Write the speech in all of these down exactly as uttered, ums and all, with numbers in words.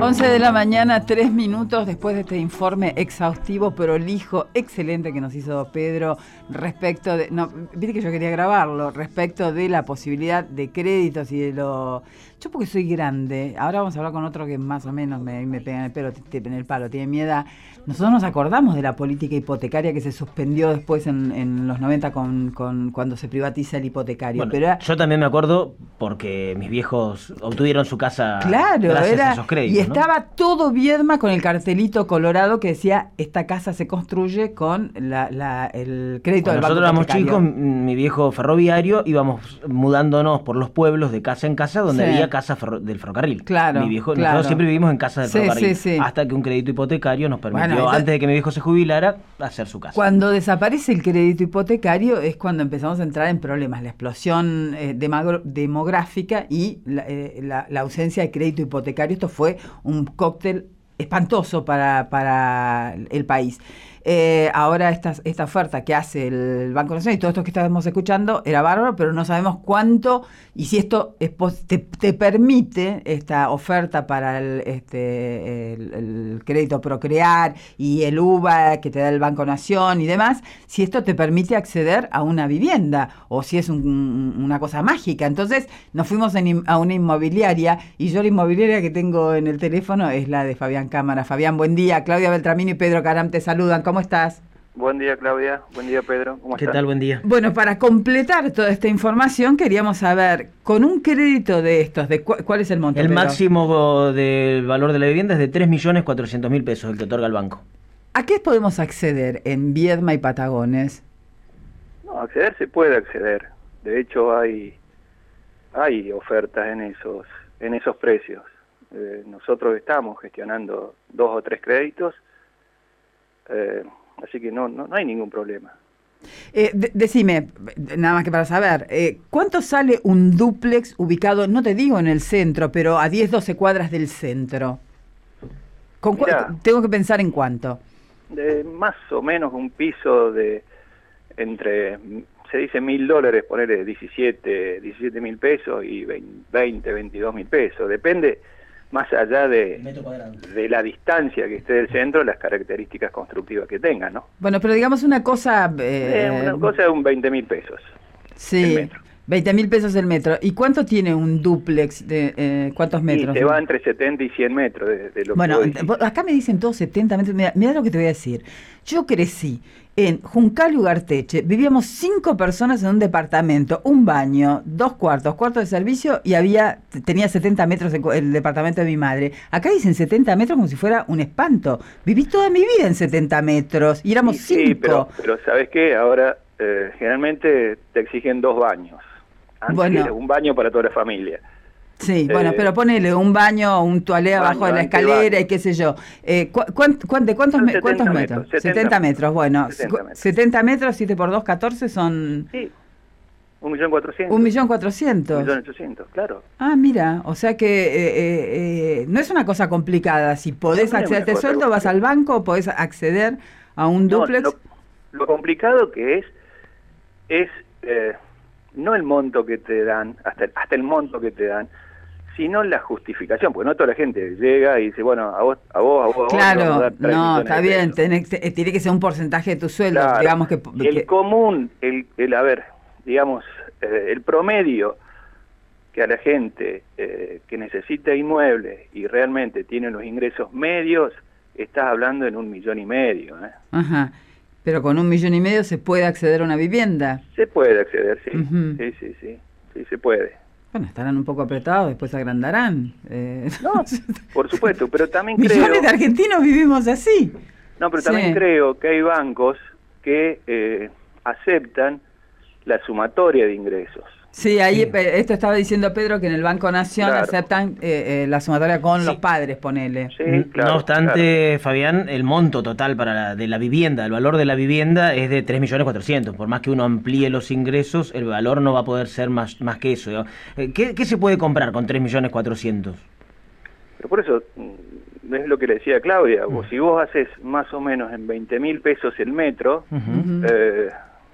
once de la mañana, tres minutos después de este informe exhaustivo, prolijo, excelente que nos hizo Pedro respecto de... No, viste que yo quería grabarlo, respecto de la posibilidad de créditos y de lo... Yo porque soy grande, ahora vamos a hablar con otro que más o menos me, me pega en el pelo, en el palo, tiene mi edad. Nosotros nos acordamos de la política hipotecaria que se suspendió después en, en los noventa con, con cuando se privatiza el hipotecario. Bueno, pero era, yo también me acuerdo porque mis viejos obtuvieron su casa claro, gracias era, a esos créditos. Y estaba ¿no? todo Viedma con el cartelito colorado que decía, esta casa se construye con la, la, el crédito Cuando del banco nosotros éramos chicos, mi viejo ferroviario, íbamos mudándonos por los pueblos de casa en casa donde sí. había casa ferro, del ferrocarril. Claro, mi viejo, claro. Nosotros siempre vivimos en casa del sí, ferrocarril. Sí, sí. Hasta que un crédito hipotecario nos permitió, bueno, entonces, antes de que mi viejo se jubilara, hacer su casa. Cuando desaparece el crédito hipotecario es cuando empezamos a entrar en problemas. La explosión eh, demográfica y la, eh, la, la ausencia de crédito hipotecario. Esto fue un cóctel espantoso para, para el país. Eh, ahora esta, esta oferta que hace el Banco Nacional y todo esto que estábamos escuchando era bárbaro, pero no sabemos cuánto y si esto es, te, te permite esta oferta para el, este, el, el crédito Procrear y el U V A que te da el Banco Nación y demás, si esto te permite acceder a una vivienda o si es un, una cosa mágica. Entonces nos fuimos en, a una inmobiliaria y yo la inmobiliaria que tengo en el teléfono es la de Fabián Cámara. Fabián, buen día. Claudia Beltramino y Pedro Caram te saludan. ¿Cómo estás? Buen día, Claudia. Buen día, Pedro. ¿Cómo ¿Qué estás? tal? Buen día. Bueno, para completar toda esta información, queríamos saber, con un crédito de estos, de cu ¿cuál es el monto? El Pedro? máximo del valor de la vivienda es de tres millones cuatrocientos mil pesos, el que otorga el banco. ¿A qué podemos acceder en Viedma y Patagones? No, acceder se puede acceder. De hecho, hay hay ofertas en esos en esos precios. Eh, nosotros estamos gestionando dos o tres créditos. Eh, así que no, no no hay ningún problema. Eh, de, decime, nada más que para saber, eh, ¿cuánto sale un dúplex ubicado, no te digo en el centro, pero a diez, doce cuadras del centro? ¿Con Mirá, tengo que pensar en cuánto. De más o menos un piso de entre, se dice mil dólares, ponerle diecisiete mil pesos y veinte, veintidós mil pesos, depende. Más allá de, de la distancia que esté del centro, las características constructivas que tenga, ¿no? Bueno, pero digamos una cosa... Eh, eh, una cosa de un veinte mil pesos. Sí, el metro. veinte mil pesos el metro. ¿Y cuánto tiene un dúplex? De, eh, ¿Cuántos metros? Y te va entre setenta y cien metros de, de lo bueno, que Bueno, acá me dicen todos setenta metros. Mira, mira lo que te voy a decir. Yo crecí en Juncal y Ugarteche, vivíamos cinco personas en un departamento, un baño, dos cuartos, cuarto de servicio y había tenía setenta metros el, el departamento de mi madre. Acá dicen setenta metros como si fuera un espanto. Viví toda mi vida en setenta metros y éramos sí, cinco. Sí, pero, pero ¿sabes qué? Ahora eh, generalmente te exigen dos baños. Antes bueno. era un baño para toda la familia. Sí, eh, bueno, pero ponele un baño, un toalé abajo de la escalera y qué sé yo. Eh, ¿cu cuán, cuán, ¿De cuántos, me cuántos metros? metros? setenta metros, bueno. setenta metros, setenta metros, siete por dos, catorce son... Sí, un millón cuatrocientos. Un millón cuatrocientos. Un millón ochocientos, claro. Ah, mira, o sea que eh, eh, no es una cosa complicada. Si podés no, acceder a este sueldo, vas al banco, podés acceder a un no, dúplex. Lo, lo complicado que es, es... Eh, no el monto que te dan, hasta el, hasta el monto que te dan, sino la justificación, porque no toda la gente llega y dice, bueno, a vos, a vos, a vos, claro, a vos, a vos no, está bien, tenés, tiene que ser un porcentaje de tu sueldo, claro, digamos que... El que... común, el, el, a ver, digamos, eh, el promedio que a la gente eh, que necesita inmuebles y realmente tiene los ingresos medios, estás hablando en un millón y medio, ¿eh? Ajá. Pero con un millón y medio se puede acceder a una vivienda. Se puede acceder, sí. Uh-huh. Sí, sí, sí. Sí, se puede. Bueno, estarán un poco apretados, después agrandarán. Eh... No, por supuesto, pero también Millones creo... Millones de argentinos vivimos así. No, pero sí. también creo que hay bancos que eh, aceptan la sumatoria de ingresos. Sí, ahí sí. Esto estaba diciendo Pedro que en el Banco Nación claro. aceptan eh, eh, la sumatoria con sí. los padres, ponele. Sí, claro, no obstante, claro. Fabián, el monto total para la, de la vivienda, el valor de la vivienda es de tres millones cuatrocientos. Por más que uno amplíe los ingresos, el valor no va a poder ser más, más que eso. ¿Qué, ¿Qué se puede comprar con tres millones cuatrocientos? Pero por eso, es lo que le decía Claudia, uh-huh. vos, si vos haces más o menos en veinte mil pesos el metro, uh-huh. eh,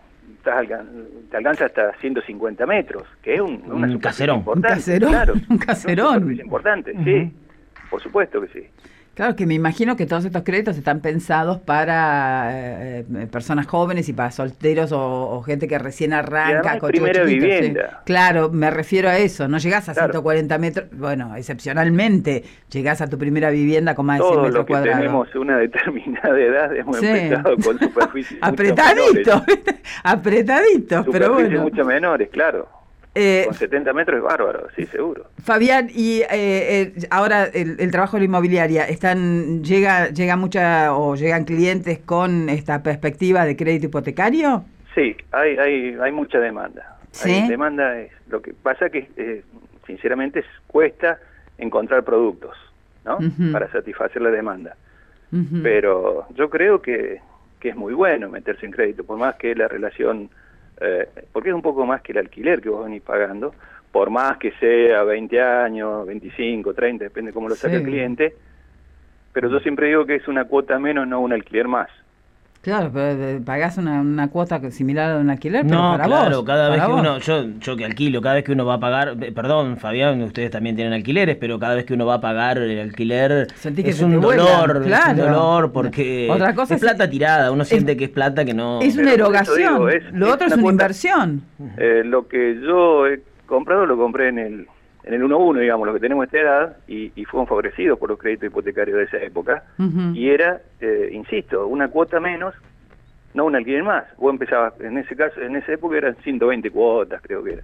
te alcanza hasta ciento cincuenta metros, que es un, una un caserón. Un caserón, claro, un caserón. Es importante, uh-huh. sí. por supuesto que sí. Claro, que me imagino que todos estos créditos están pensados para eh, personas jóvenes y para solteros o, o gente que recién arranca. Con primera vivienda. Sí. Claro, me refiero a eso. No llegás a claro. ciento cuarenta metros, bueno, excepcionalmente llegás a tu primera vivienda con más de cien metros cuadrados. Todos los que tenemos una determinada edad hemos sí. empezado con superficies apretadito, apretadito, pero bueno. mucho menores, claro. Eh, Con setenta metros es bárbaro, sí, seguro. Fabián, y eh, eh, ahora el, el trabajo de la inmobiliaria, están llega llega mucha o llegan clientes con esta perspectiva de crédito hipotecario. Sí, hay hay hay mucha demanda. ¿Sí? Hay demanda, es lo que pasa que eh, sinceramente cuesta encontrar productos, ¿no? Uh-huh. Para satisfacer la demanda. Uh-huh. Pero yo creo que que es muy bueno meterse en crédito, por más que la relación Eh, porque es un poco más que el alquiler que vos venís pagando, por más que sea veinte años, veinticinco, treinta, depende cómo lo saque sí. el cliente, pero yo siempre digo que es una cuota menos, no un alquiler más. Claro, pero pagás una, una cuota similar a un alquiler, pero no, para claro, vos, cada vez para que vos. uno, yo, yo que alquilo, cada vez que uno va a pagar, perdón, Fabián, ustedes también tienen alquileres, pero cada vez que uno va a pagar el alquiler Sentí que es un dolor, claro. es un dolor porque Otra cosa es plata tirada, uno es, siente que es plata que no... Es una erogación, digo, es, lo es otro es una, una inversión. Eh, lo que yo he comprado lo compré en el en el uno a uno, digamos, lo que tenemos esta edad, y, y fueron favorecidos por los créditos hipotecarios de esa época, uh-huh. y era, eh, insisto, una cuota menos, no un alquiler más. Vos empezabas, en ese caso, en esa época eran ciento veinte cuotas, creo que era.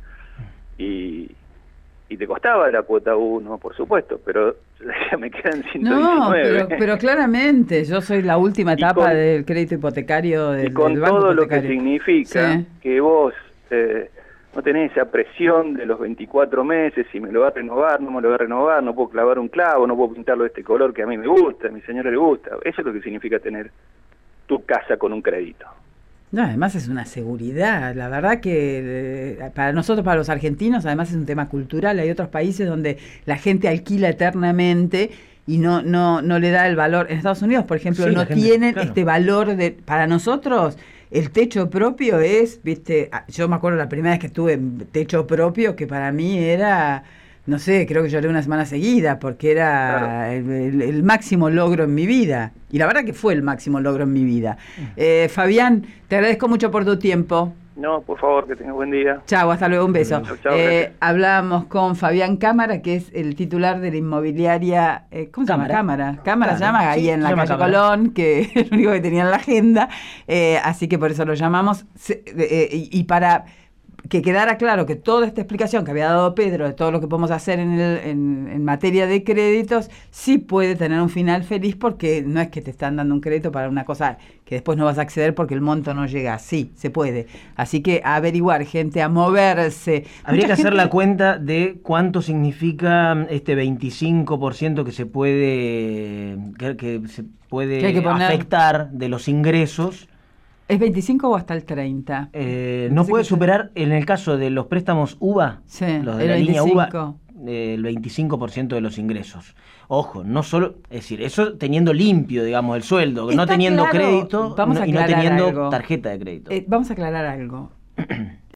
Y, y te costaba la cuota uno, por supuesto, pero ya me quedan ciento veintinueve. No, pero, pero claramente, yo soy la última etapa con, del crédito hipotecario del, y con del banco todo hipotecario. Lo que significa sí. que vos eh, no tenés esa presión de los veinticuatro meses, si me lo va a renovar, no me lo va a renovar, no puedo clavar un clavo, no puedo pintarlo de este color que a mí me gusta, a mi señora le gusta. Eso es lo que significa tener tu casa con un crédito. No, además es una seguridad, la verdad que eh, para nosotros, para los argentinos, además es un tema cultural. Hay otros países donde la gente alquila eternamente y no no no le da el valor. En Estados Unidos, por ejemplo, sí, no gente, tienen claro. este valor de, para nosotros el techo propio es, viste, yo me acuerdo la primera vez que tuve techo propio, que para mí era, no sé, creo que lloré una semana seguida, porque era claro. el, el, el máximo logro en mi vida. Y la verdad que fue el máximo logro en mi vida. Eh, Fabián, te agradezco mucho por tu tiempo. No, por favor, que tengas buen día. Chau, hasta luego, un beso. Chau, chau, eh, hablamos con Fabián Cámara, que es el titular de la inmobiliaria, eh, ¿cómo se llama? Cámara. Cámara claro. se llama, ahí sí, en la calle Cámara. Colón, que es lo único que tenía en la agenda, eh, así que por eso lo llamamos. Se, eh, y, y para que quedara claro que toda esta explicación que había dado Pedro de todo lo que podemos hacer en, el, en, en materia de créditos, sí puede tener un final feliz, porque no es que te están dando un crédito para una cosa que después no vas a acceder porque el monto no llega. Sí, se puede. Así que a averiguar, gente, a moverse. Habría Mucha que hacer gente... la cuenta de cuánto significa este veinticinco por ciento que se puede, que, que se puede que hay que poner... afectar de los ingresos. ¿Es veinticinco o hasta el treinta? Eh, no puede superar, en el caso de los préstamos U V A, sí, los de la línea U V A, eh, el veinticinco por ciento de los ingresos. Ojo, no solo, es decir, eso teniendo limpio, digamos, el sueldo, Está no teniendo claro. crédito Vamos no, a y no teniendo algo. tarjeta de crédito. Eh, vamos a aclarar algo.